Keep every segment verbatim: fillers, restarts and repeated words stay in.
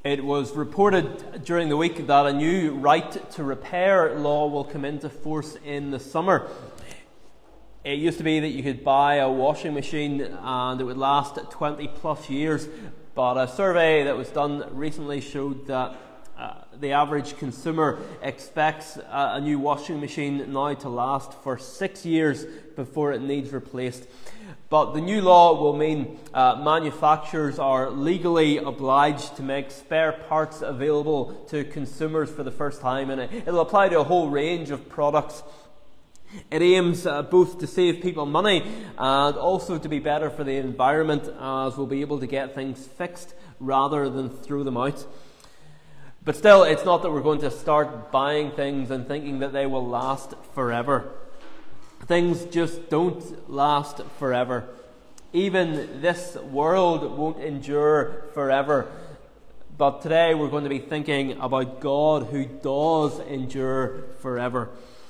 It was reported during the week that a new right to repair law will come into force in the summer. It used to be that you could buy a washing machine and it would last twenty plus years, but a survey that was done recently showed that uh, the average consumer expects a, a new washing machine now to last for six years before it needs replaced. But the new law will mean uh, manufacturers are legally obliged to make spare parts available to consumers for the first time, and it, it'll apply to a whole range of products. It aims uh, both to save people money and also to be better for the environment, as we'll be able to get things fixed rather than throw them out. But still, it's not that we're going to start buying things and thinking that they will last forever. Things just don't last forever. Even this world won't endure forever. But today we're going to be thinking about God who does endure forever.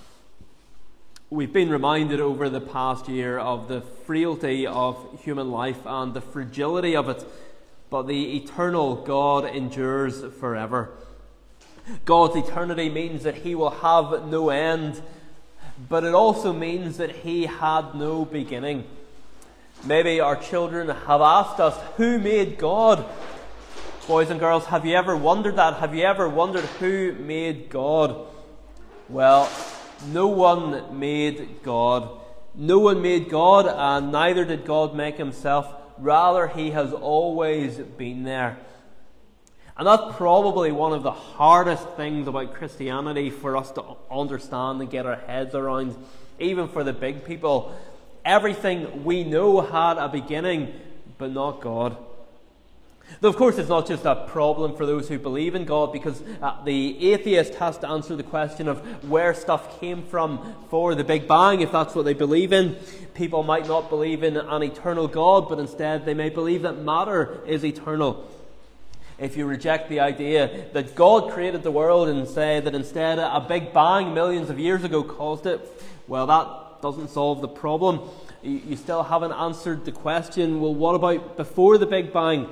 We've been reminded over the past year of the frailty of human life and the fragility of it. But the eternal God endures forever. God's eternity means that He will have no end. But it also means that He had no beginning. Maybe our children have asked us, who made God? Boys and girls, have you ever wondered that? Have you ever wondered who made God? Well, no one made God. No one made God, and neither did God make Himself. Rather, He has always been there. And that's probably one of the hardest things about Christianity for us to understand and get our heads around, even for the big people. Everything we know had a beginning, but not God. Though, of course, it's not just a problem for those who believe in God, because uh, the atheist has to answer the question of where stuff came from for the Big Bang, if that's what they believe in. People might not believe in an eternal God, but instead they may believe that matter is eternal. If you reject the idea that God created the world and say that instead a Big Bang millions of years ago caused it, well, that doesn't solve the problem. You, you still haven't answered the question, well, what about before the Big Bang?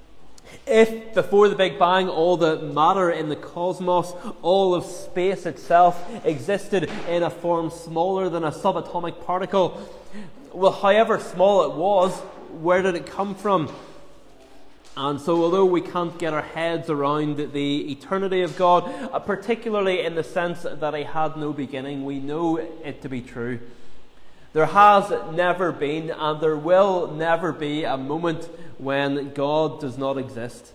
If before the Big Bang all the matter in the cosmos, all of space itself, existed in a form smaller than a subatomic particle, well, however small it was, where did it come from? And so although we can't get our heads around the eternity of God, uh, particularly in the sense that He had no beginning, we know it to be true. There has never been and there will never be a moment when God does not exist.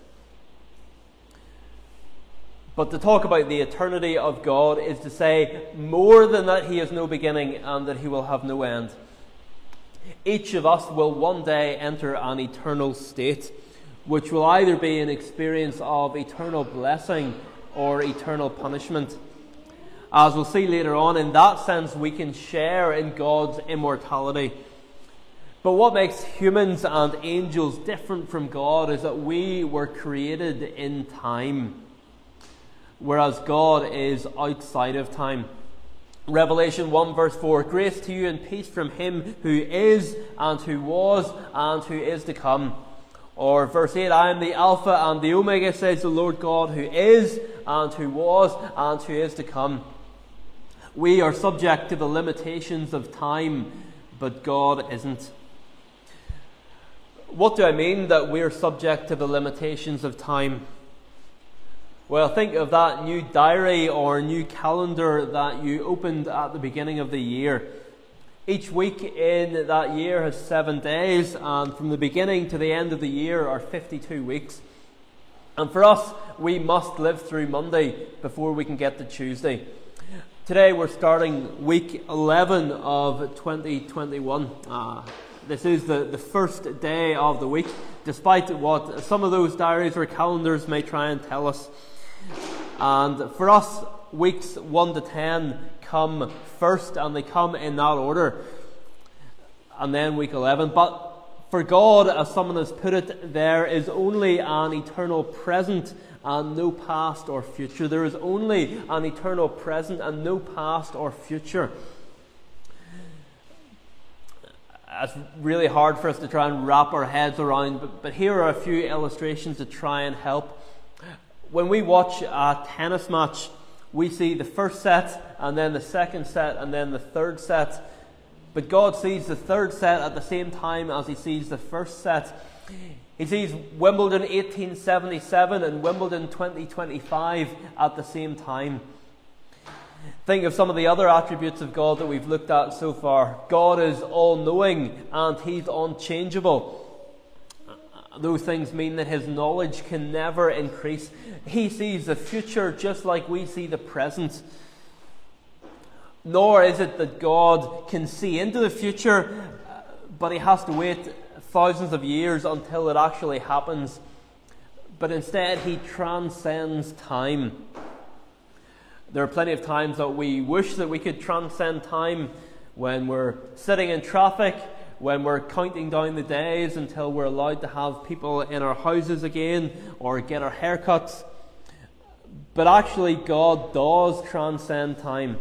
But to talk about the eternity of God is to say more than that He has no beginning and that He will have no end. Each of us will one day enter an eternal state, which will either be an experience of eternal blessing or eternal punishment. As we'll see later on, in that sense, we can share in God's immortality. But what makes humans and angels different from God is that we were created in time, whereas God is outside of time. Revelation one verse four, grace to you and peace from Him who is and who was and who is to come. Or verse eight, I am the Alpha and the Omega, says the Lord God, who is and who was and who is to come. We are subject to the limitations of time, but God isn't. What do I mean that we are subject to the limitations of time? Well, think of that new diary or new calendar that you opened at the beginning of the year. Each week in that year has seven days, and from the beginning to the end of the year are fifty-two weeks. And for us, we must live through Monday before we can get to Tuesday. Today we're starting week eleven of twenty twenty-one. Uh, this is the, the first day of the week, despite what some of those diaries or calendars may try and tell us. And for us, weeks one to ten come first, and they come in that order, and then week eleven. But for God, as someone has put it, there is only an eternal present and no past or future. There is only an eternal present and no past or future. It's really hard for us to try and wrap our heads around, but, but here are a few illustrations to try and help. When we watch a tennis match, we see the first set, and then the second set, and then the third set. But God sees the third set at the same time as He sees the first set. He sees Wimbledon eighteen seventy-seven and Wimbledon twenty twenty-five at the same time. Think of some of the other attributes of God that we've looked at so far. God is all-knowing and He's unchangeable. Those things mean that His knowledge can never increase. He sees the future just like we see the present. Nor is it that God can see into the future, but He has to wait thousands of years until it actually happens. But instead, He transcends time. There are plenty of times that we wish that we could transcend time, when we're sitting in traffic, when we're counting down the days until we're allowed to have people in our houses again or get our haircuts. But actually, God does transcend time.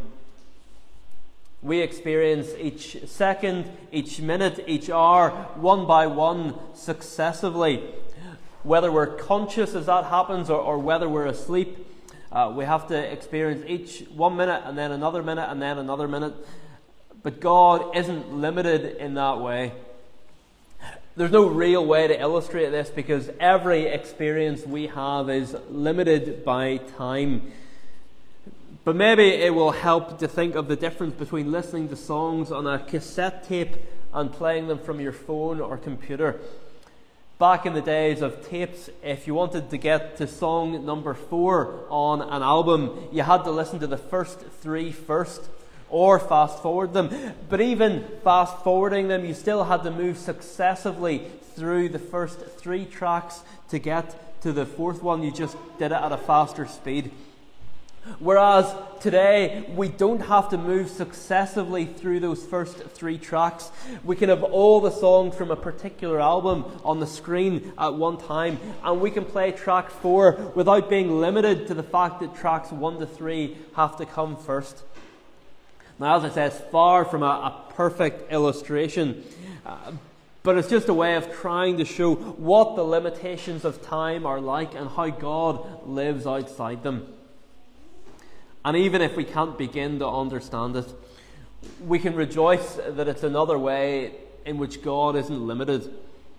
We experience each second, each minute, each hour, one by one, successively. Whether we're conscious as that happens or, or whether we're asleep, uh, we have to experience each one minute and then another minute and then another minute. But God isn't limited in that way. There's no real way to illustrate this because every experience we have is limited by time. But maybe it will help to think of the difference between listening to songs on a cassette tape and playing them from your phone or computer. Back in the days of tapes, if you wanted to get to song number four on an album, you had to listen to the first three first, or fast forward them. But even fast forwarding them, you still had to move successively through the first three tracks to get to the fourth one. You just did it at a faster speed. Whereas today, we don't have to move successively through those first three tracks. We can have all the songs from a particular album on the screen at one time, and we can play track four without being limited to the fact that tracks one to three have to come first. Now, as I say, it's far from a, a perfect illustration, uh, but it's just a way of trying to show what the limitations of time are like and how God lives outside them. And even if we can't begin to understand it, we can rejoice that it's another way in which God isn't limited.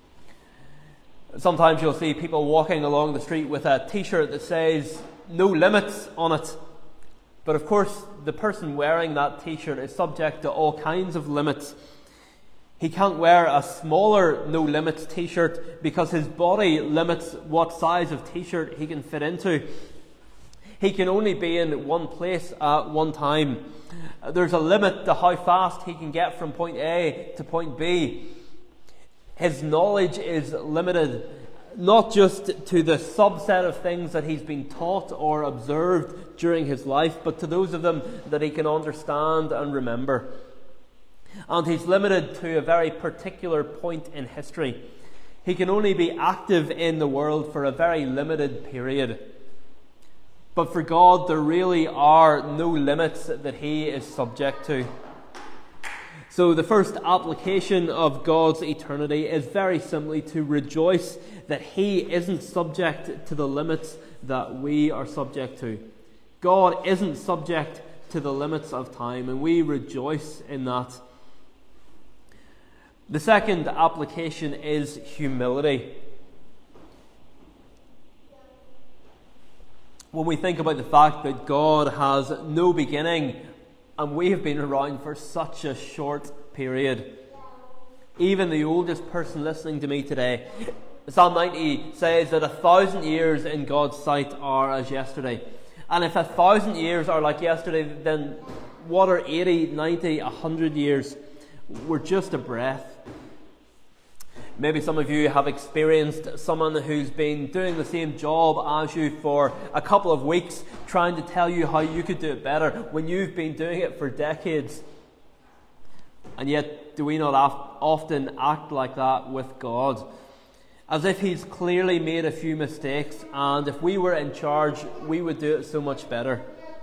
Sometimes you'll see people walking along the street with a t-shirt that says, "No limits" on it. But of course, the person wearing that t-shirt is subject to all kinds of limits. He can't wear a smaller no limits t-shirt because his body limits what size of t-shirt he can fit into. He can only be in one place at one time. There's a limit to how fast he can get from point A to point B. His knowledge is limited, not just to the subset of things that he's been taught or observed during his life, but to those of them that he can understand and remember. And he's limited to a very particular point in history. He can only be active in the world for a very limited period. But for God, there really are no limits that He is subject to. So the first application of God's eternity is very simply to rejoice that He isn't subject to the limits that we are subject to. God isn't subject to the limits of time, and we rejoice in that. The second application is humility. When we think about the fact that God has no beginning and we have been around for such a short period. Even the oldest person listening to me today, Psalm ninety says that a thousand years in God's sight are as yesterday. And if a thousand years are like yesterday, then what are eighty, ninety, a hundred years? We're just a breath. Maybe some of you have experienced someone who's been doing the same job as you for a couple of weeks, trying to tell you how you could do it better when you've been doing it for decades. And yet, do we not often act like that with God? As if He's clearly made a few mistakes, and if we were in charge, we would do it so much better.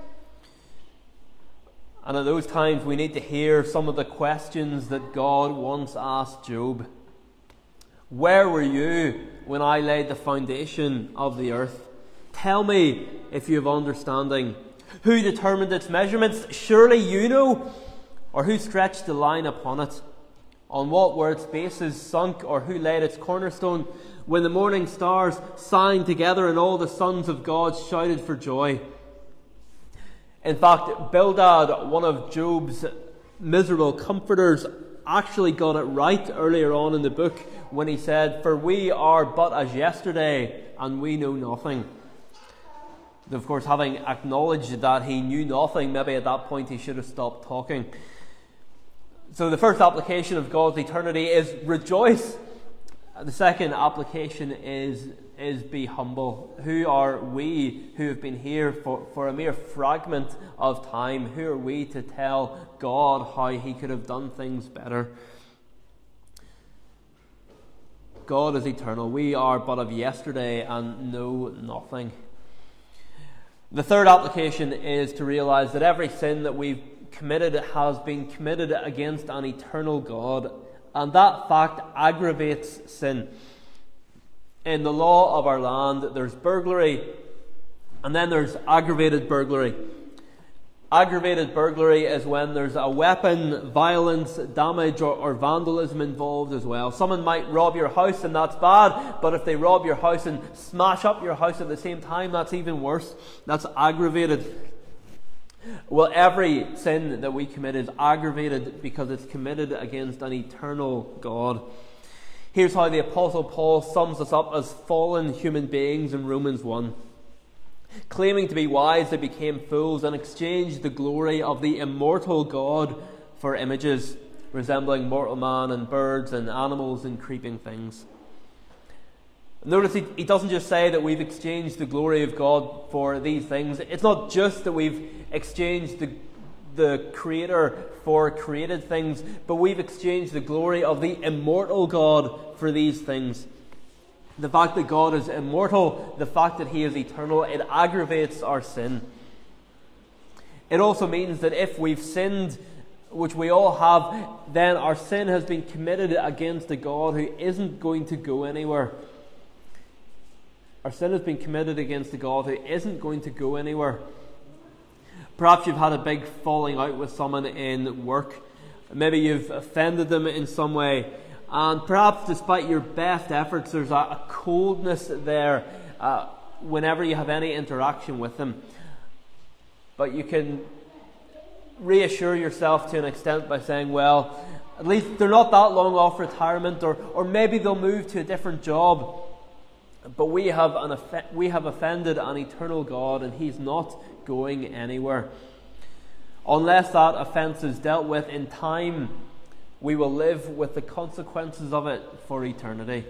And at those times, we need to hear some of the questions that God once asked Job. Where were you when I laid the foundation of the earth? Tell me if you have understanding. Who determined its measurements? Surely you know. Or who stretched the line upon it? On what were its bases sunk, or who laid its cornerstone? When the morning stars sang together and all the sons of God shouted for joy. In fact, Bildad, one of Job's miserable comforters, actually got it right earlier on in the book when he said, "For we are but as yesterday, and we know nothing." Of course, having acknowledged that he knew nothing, maybe at that point he should have stopped talking. So the first application of God's eternity is rejoice. The second application is, is be humble. Who are we who have been here for, for a mere fragment of time? Who are we to tell God how he could have done things better? God is eternal. We are but of yesterday and know nothing. The third application is to realize that every sin that we've committed has been committed against an eternal God, and that fact aggravates sin. In the law of our land, there's burglary, and then there's aggravated burglary. Aggravated burglary is when there's a weapon, violence, damage, or, or vandalism involved as well. Someone might rob your house, and that's bad, but if they rob your house and smash up your house at the same time, that's even worse. That's aggravated. Well, every sin that we commit is aggravated because it's committed against an eternal God. Here's how the Apostle Paul sums us up as fallen human beings in Romans one. Claiming to be wise, they became fools and exchanged the glory of the immortal God for images, resembling mortal man and birds and animals and creeping things. Notice he, he doesn't just say that we've exchanged the glory of God for these things. It's not just that we've exchanged the, the Creator for created things, but we've exchanged the glory of the immortal God for these things. The fact that God is immortal, the fact that he is eternal, it aggravates our sin. It also means that if we've sinned, which we all have, then our sin has been committed against a God who isn't going to go anywhere. Our sin has been committed against a God who isn't going to go anywhere. Perhaps you've had a big falling out with someone in work. Maybe you've offended them in some way. And perhaps despite your best efforts, there's a, a coldness there uh, whenever you have any interaction with them. But you can reassure yourself to an extent by saying, well, at least they're not that long off retirement, or, or maybe they'll move to a different job. But we have, an, we have offended an eternal God, and he's not going anywhere. Unless that offence is dealt with in time, we will live with the consequences of it for eternity.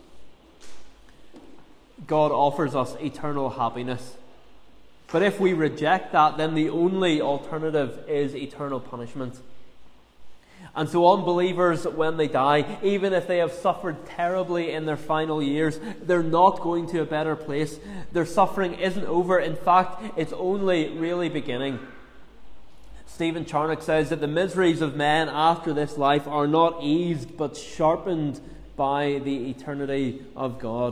God offers us eternal happiness. But if we reject that, then the only alternative is eternal punishment. And so unbelievers, when they die, even if they have suffered terribly in their final years, they're not going to a better place. Their suffering isn't over. In fact, it's only really beginning. Stephen Charnock says that the miseries of men after this life are not eased, but sharpened by the eternity of God.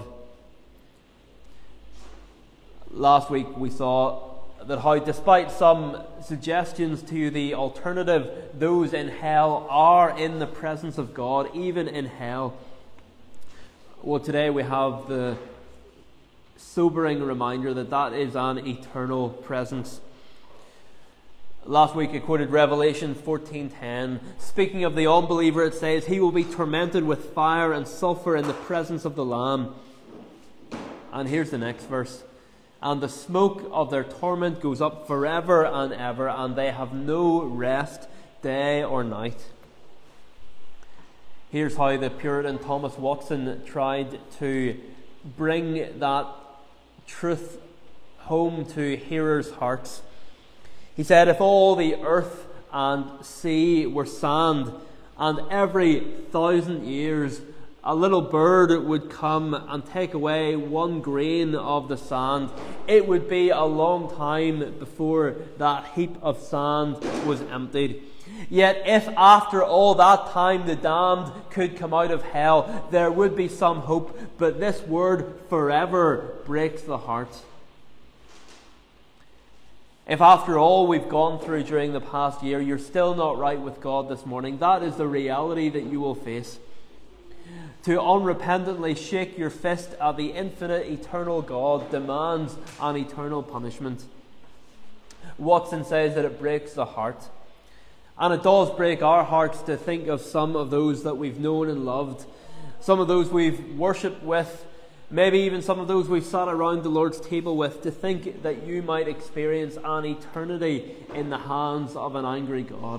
Last week we saw that how, despite some suggestions to the alternative, those in hell are in the presence of God, even in hell. Well, today we have the sobering reminder that that is an eternal presence. Last week I quoted Revelation fourteen ten. Speaking of the unbeliever, it says, "He will be tormented with fire and sulfur in the presence of the Lamb." And here's the next verse. "And the smoke of their torment goes up forever and ever, and they have no rest day or night." Here's how the Puritan Thomas Watson tried to bring that truth home to hearers' hearts. He said, if all the earth and sea were sand, and every thousand years a little bird would come and take away one grain of the sand, it would be a long time before that heap of sand was emptied. Yet if after all that time the damned could come out of hell, there would be some hope, but this word forever breaks the heart. If after all we've gone through during the past year, you're still not right with God this morning, that is the reality that you will face. To unrepentantly shake your fist at the infinite, eternal God demands an eternal punishment. Watson says that it breaks the heart. And it does break our hearts to think of some of those that we've known and loved, some of those we've worshipped with, maybe even some of those we've sat around the Lord's table with, to think that you might experience an eternity in the hands of an angry God.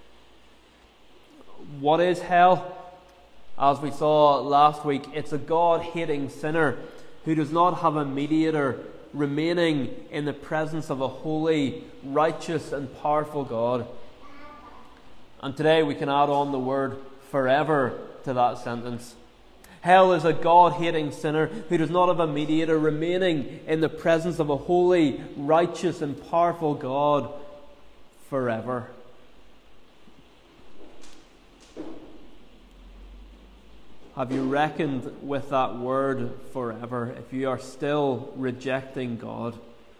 What is hell? As we saw last week, it's a God-hating sinner who does not have a mediator remaining in the presence of a holy, righteous, and powerful God. And today we can add on the word forever to that sentence. Hell is a God-hating sinner who does not have a mediator remaining in the presence of a holy, righteous, and powerful God forever. Have you reckoned with that word forever if you are still rejecting God?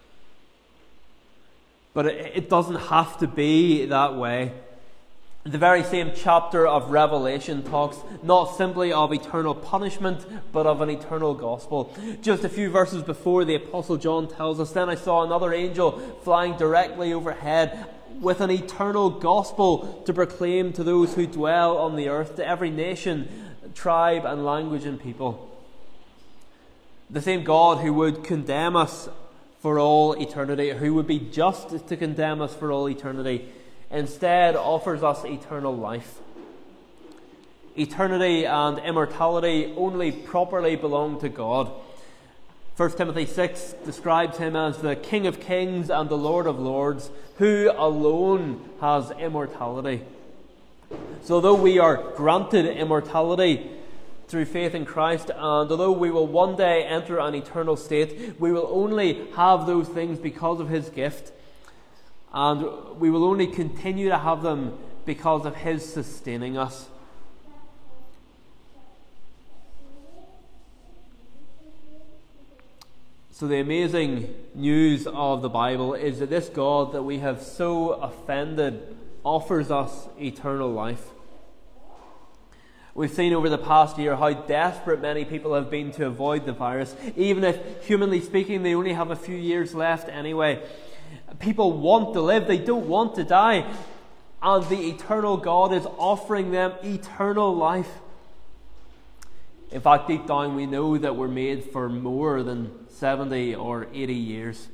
But it, it doesn't have to be that way. The very same chapter of Revelation talks not simply of eternal punishment, but of an eternal gospel. Just a few verses before, the Apostle John tells us, "Then I saw another angel flying directly overhead with an eternal gospel to proclaim to those who dwell on the earth, to every nation, tribe, and language and people." The same God who would condemn us for all eternity, who would be just to condemn us for all eternity, instead offers us eternal life. Eternity and immortality only properly belong to God. First Timothy six describes him as the King of Kings and the Lord of Lords, who alone has immortality. So although we are granted immortality through faith in Christ, and although we will one day enter an eternal state, we will only have those things because of his gift. And we will only continue to have them because of his sustaining us. So the amazing news of the Bible is that this God that we have so offended offers us eternal life. We've seen over the past year how desperate many people have been to avoid the virus, even if, humanly speaking, they only have a few years left anyway. People want to live, they don't want to die, and the eternal God is offering them eternal life. In fact, deep down we know that we're made for more than seventy or eighty years.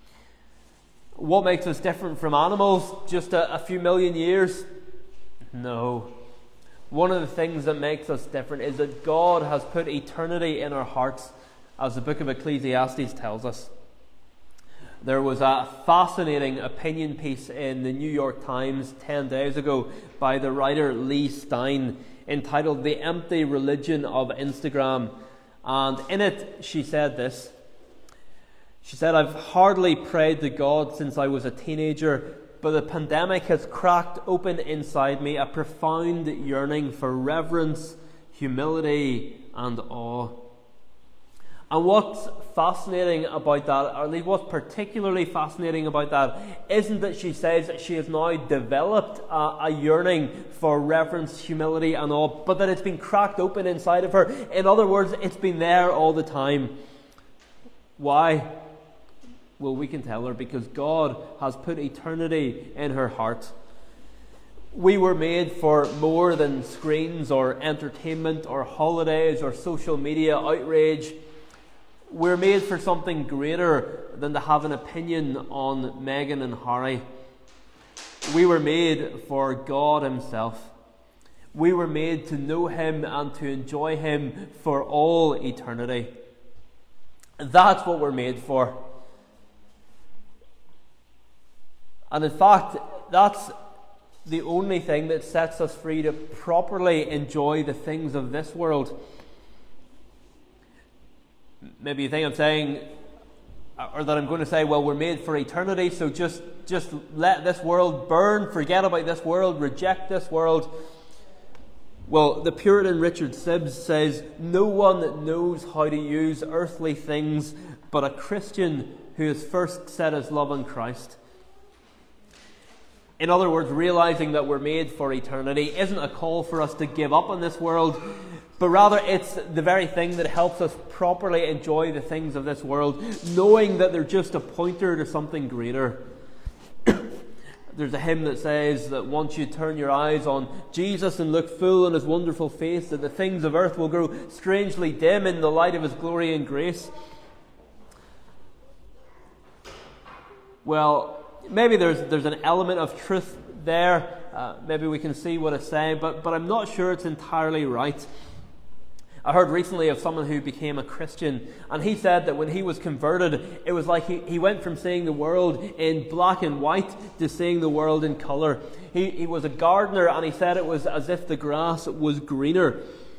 What makes us different from animals? Just a, a few million years? No. One of the things that makes us different is that God has put eternity in our hearts, as the book of Ecclesiastes tells us. There was a fascinating opinion piece in the New York Times ten days ago by the writer Lee Stein entitled "The Empty Religion of Instagram." And in it she said this. She said, "I've hardly prayed to God since I was a teenager, but the pandemic has cracked open inside me a profound yearning for reverence, humility, and awe." And what's fascinating about that, or at least what's particularly fascinating about that, isn't that she says that she has now developed a, a yearning for reverence, humility, and awe, but that it's been cracked open inside of her. In other words, it's been there all the time. Why? Well, we can tell her, because God has put eternity in her heart. We were made for more than screens or entertainment or holidays or social media outrage. We're made for something greater than to have an opinion on Meghan and Harry. We were made for God himself. We were made to know him and to enjoy him for all eternity. That's what we're made for. And in fact, that's the only thing that sets us free to properly enjoy the things of this world. Maybe you think I'm saying, or that I'm going to say, well, we're made for eternity, so just, just let this world burn, forget about this world, reject this world. Well, the Puritan Richard Sibbes says, "No one knows how to use earthly things but a Christian who has first set his love on Christ. In other words, realizing that we're made for eternity isn't a call for us to give up on this world, but rather it's the very thing that helps us properly enjoy the things of this world, knowing that they're just a pointer to something greater. There's a hymn that says that once you turn your eyes on Jesus and look full on his wonderful face, that the things of earth will grow strangely dim in the light of his glory and grace. Well, maybe there's there's an element of truth there. Uh, maybe we can see what it's saying, but, but I'm not sure it's entirely right. I heard recently of someone who became a Christian, and he said that when he was converted, it was like he, he went from seeing the world in black and white to seeing the world in colour. He, he was a gardener, and he said it was as if the grass was greener.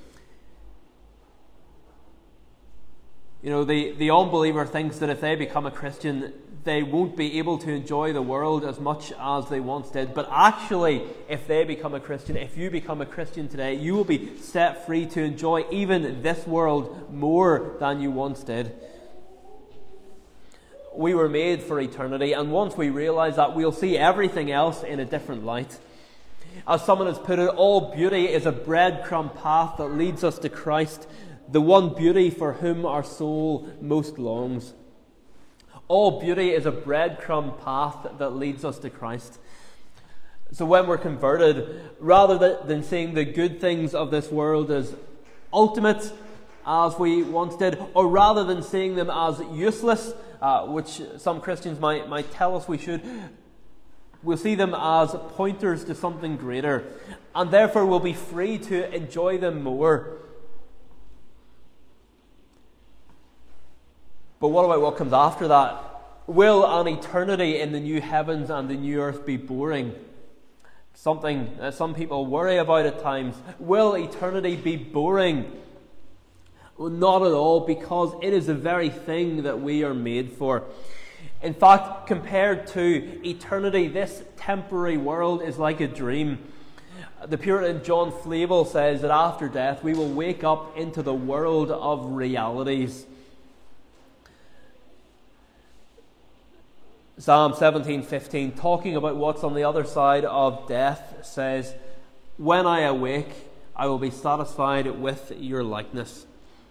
You know, the, the unbeliever thinks that if they become a Christian, they won't be able to enjoy the world as much as they once did. But actually, if they become a Christian, if you become a Christian today, you will be set free to enjoy even this world more than you once did. We were made for eternity, and once we realize that, we'll see everything else in a different light. As someone has put it, all beauty is a breadcrumb path that leads us to Christ, the one beauty for whom our soul most longs. All beauty is a breadcrumb path that leads us to Christ. So when we're converted, rather than seeing the good things of this world as ultimate, as we once did, or rather than seeing them as useless, uh, which some Christians might, might tell us we should, we'll see them as pointers to something greater, and therefore we'll be free to enjoy them more. But what about what comes after that? Will an eternity in the new heavens and the new earth be boring? Something that some people worry about at times. Will eternity be boring? Well, not at all, because it is the very thing that we are made for. In fact, compared to eternity, this temporary world is like a dream. The Puritan John Flavel says that after death we will wake up into the world of realities. Psalm seventeen fifteen, talking about what's on the other side of death, says, "When I awake, I will be satisfied with your likeness."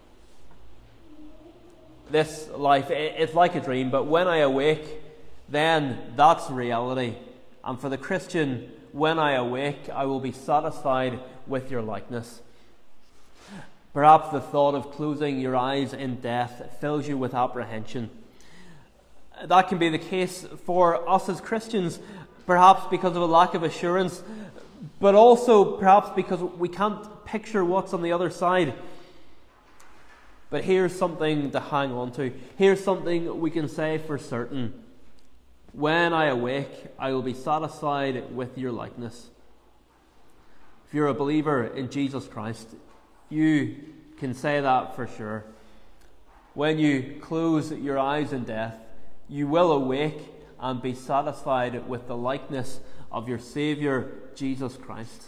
This life, it's like a dream, but when I awake, then that's reality. And for the Christian, when I awake, I will be satisfied with your likeness. Perhaps the thought of closing your eyes in death fills you with apprehension. That can be the case for us as Christians, perhaps because of a lack of assurance, but also perhaps because we can't picture what's on the other side. But here's something to hang on to. Here's something we can say for certain. When I awake, I will be satisfied with your likeness. If you're a believer in Jesus Christ, you can say that for sure. When you close your eyes in death, you will awake and be satisfied with the likeness of your Saviour, Jesus Christ.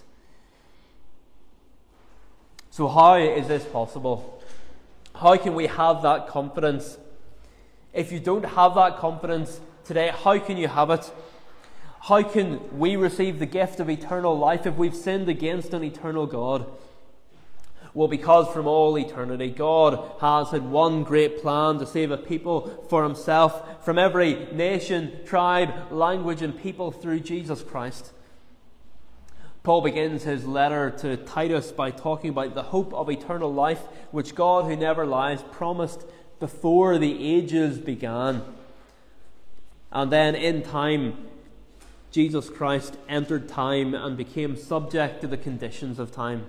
So how is this possible? How can we have that confidence? If you don't have that confidence today, how can you have it? How can we receive the gift of eternal life if we've sinned against an eternal God? Well, because from all eternity, God has had one great plan to save a people for himself from every nation, tribe, language, and people through Jesus Christ. Paul begins his letter to Titus by talking about the hope of eternal life, which God, who never lies, promised before the ages began. And then in time, Jesus Christ entered time and became subject to the conditions of time.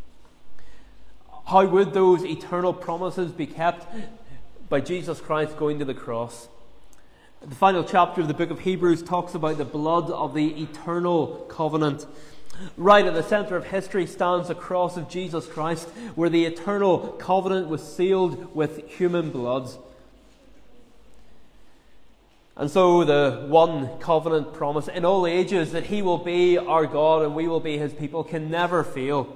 How would those eternal promises be kept? By Jesus Christ going to the cross. The final chapter of the book of Hebrews talks about the blood of the eternal covenant. Right at the centre of history stands the cross of Jesus Christ, where the eternal covenant was sealed with human blood. And so the one covenant promise in all ages that he will be our God and we will be his people can never fail.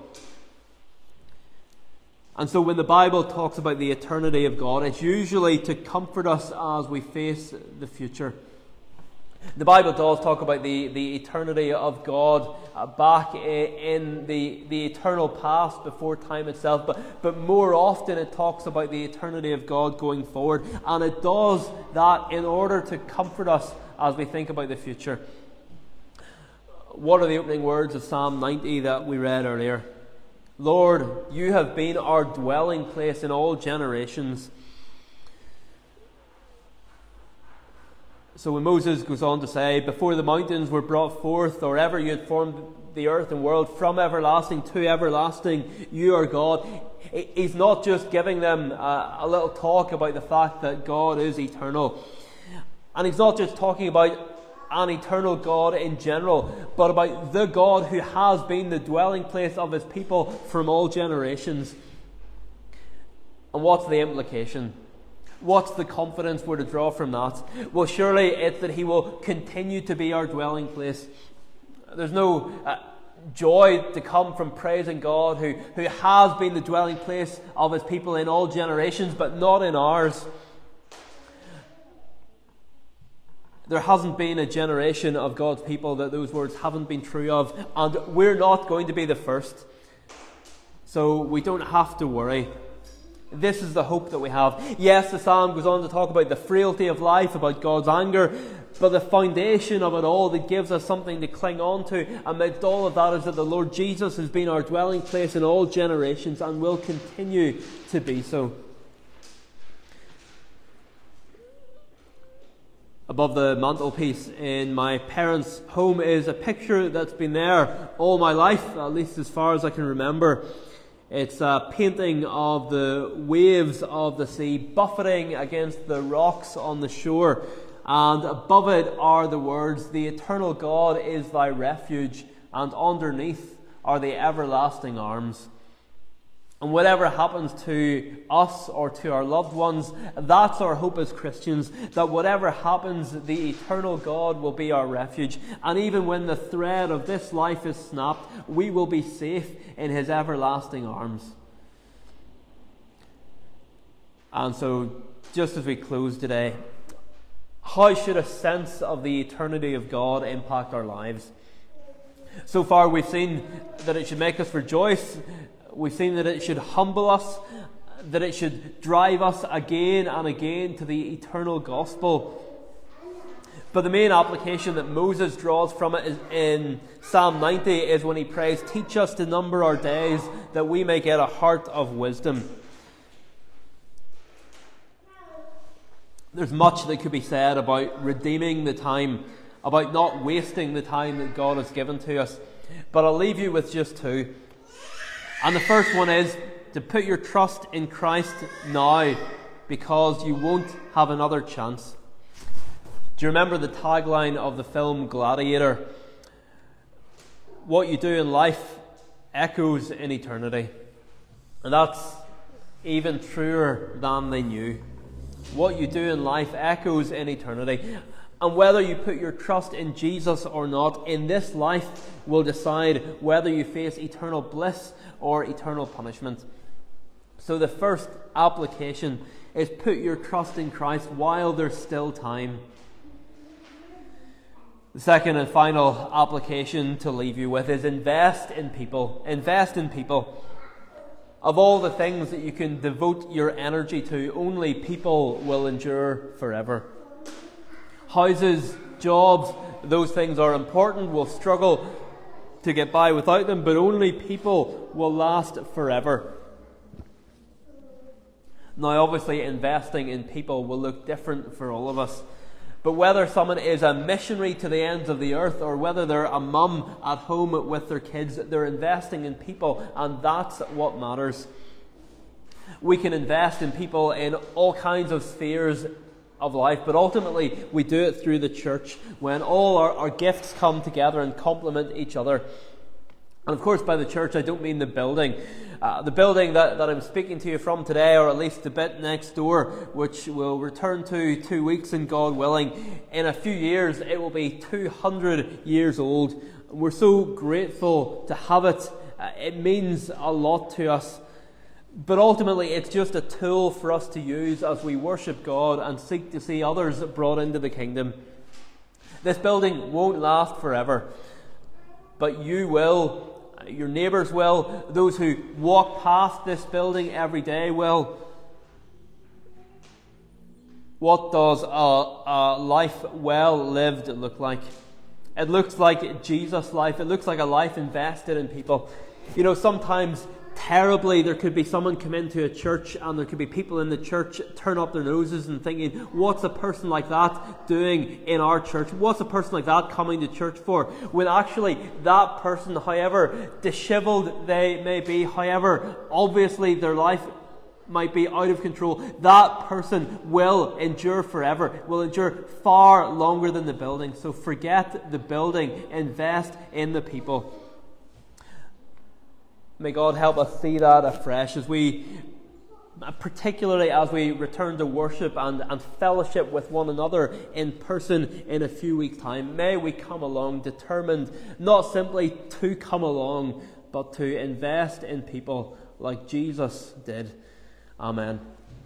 And so when the Bible talks about the eternity of God, it's usually to comfort us as we face the future. The Bible does talk about the, the eternity of God uh, back in the, the eternal past before time itself, but, but more often it talks about the eternity of God going forward, and it does that in order to comfort us as we think about the future. What are the opening words of Psalm ninety that we read earlier? Lord, you have been our dwelling place in all generations. So when Moses goes on to say, before the mountains were brought forth, or ever you had formed the earth and world, from everlasting to everlasting, you are God. He's not just giving them a, a little talk about the fact that God is eternal. And he's not just talking about an eternal God in general, but about the God who has been the dwelling place of his people from all generations. And what's the implication? What's the confidence we're to draw from that? Well, surely it's that he will continue to be our dwelling place. There's no uh, joy to come from praising God who, who has been the dwelling place of his people in all generations, but not in ours. There hasn't been a generation of God's people that those words haven't been true of, and we're not going to be the first. So we don't have to worry. This is the hope that we have. Yes, the psalm goes on to talk about the frailty of life, about God's anger, but the foundation of it all that gives us something to cling on to amidst all of that is that the Lord Jesus has been our dwelling place in all generations and will continue to be so. Above the mantelpiece in my parents' home is a picture that's been there all my life, at least as far as I can remember. It's a painting of the waves of the sea buffeting against the rocks on the shore. And above it are the words, "The eternal God is thy refuge," and underneath are the everlasting arms. And whatever happens to us or to our loved ones, that's our hope as Christians, that whatever happens, the eternal God will be our refuge. And even when the thread of this life is snapped, we will be safe in his everlasting arms. And so, just as we close today, how should a sense of the eternity of God impact our lives? So far we've seen that it should make us rejoice. We've seen that it should humble us, that it should drive us again and again to the eternal gospel. But the main application that Moses draws from it is in Psalm ninety is when he prays, "Teach us to number our days, that we may get a heart of wisdom." There's much that could be said about redeeming the time, about not wasting the time that God has given to us. But I'll leave you with just two. And the first one is to put your trust in Christ now, because you won't have another chance. Do you remember the tagline of the film Gladiator? What you do in life echoes in eternity. And that's even truer than they knew. What you do in life echoes in eternity. And whether you put your trust in Jesus or not, in this life will decide whether you face eternal bliss or eternal punishment. So the first application is put your trust in Christ while there's still time. The second and final application to leave you with is invest in people. Invest in people. Of all the things that you can devote your energy to, only people will endure forever. Houses, jobs, those things are important. We'll struggle to get by without them, but only people will last forever. Now, obviously, investing in people will look different for all of us. But whether someone is a missionary to the ends of the earth, or whether they're a mum at home with their kids, they're investing in people, and that's what matters. We can invest in people in all kinds of spheres of life, but ultimately we do it through the church, when all our, our gifts come together and complement each other. And of course, by the church I don't mean the building. Uh, the building that, that I'm speaking to you from today, or at least the bit next door, which we'll return to two weeks in God willing. In a few years it will be two hundred years old. We're so grateful to have it. Uh, it means a lot to us. But ultimately it's just a tool for us to use as we worship God and seek to see others brought into the kingdom. This building won't last forever, but you will, your neighbours will, those who walk past this building every day will. What does a, a life well lived look like? It looks like Jesus' life. It looks like a life invested in people. You know, sometimes terribly there could be someone come into a church and there could be people in the church turn up their noses and thinking, what's a person like that doing in our church? What's a person like that coming to church for? When actually that person, however disheveled they may be, however obviously their life might be out of control, that person will endure forever, will endure far longer than the building. So forget the building, invest in the people. May God help us see that afresh as we, particularly as we return to worship and, and fellowship with one another in person in a few weeks' time. May we come along determined not simply to come along, but to invest in people like Jesus did. Amen.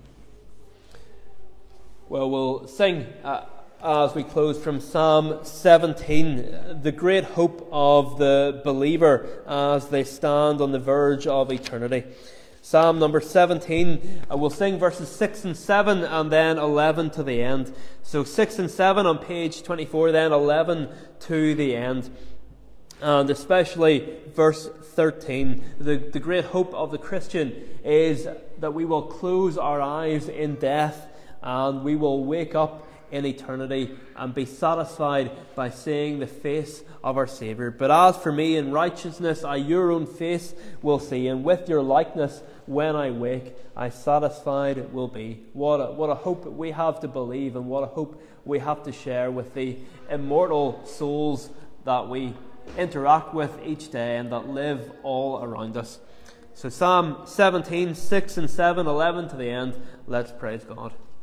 Well, we'll sing uh, as we close from Psalm seventeen, the great hope of the believer as they stand on the verge of eternity. Psalm number seventeen, uh, we'll sing verses six and seven and then eleven to the end. So six and seven on page twenty-four, then eleven to the end. And especially verse thirteen, the, the great hope of the Christian is that we will close our eyes in death and we will wake up in eternity and be satisfied by seeing the face of our Saviour. But as for me, in righteousness I your own face will see, and with your likeness when I wake, I satisfied will be. What a, what a hope we have to believe, and what a hope we have to share with the immortal souls that we interact with each day and that live all around us. So Psalm seventeen, six and seven, eleven to the end. Let's praise God.